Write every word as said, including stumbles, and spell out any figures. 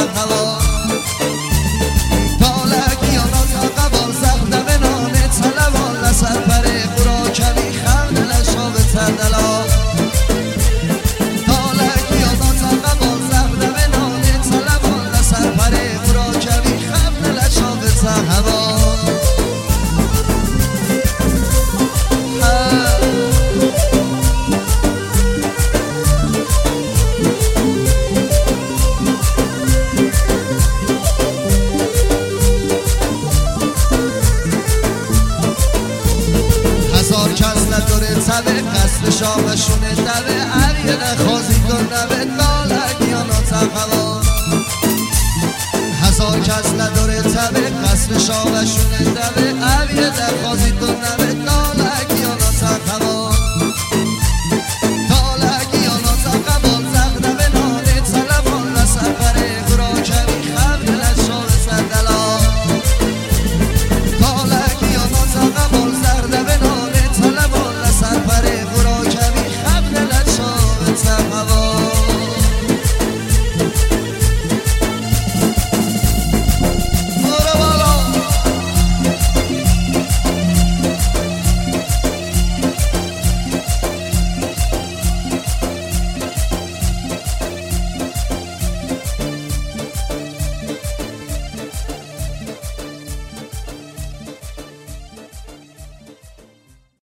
هوا تالکی آنان تا قبال زخم نانه طلبان لسر پره قرا کمی خرد لشا به تردلا تالکی آنان تا قبال زخم نانه طلبان لسر پره قرا کمی خرد لشا به تردلا هزار کس نداره تبه قصد شاقشونه دبه هر یه نخوازی کن نبه نالگیانا تقوا هزار کس نداره تبه قصد شاقشونه دبه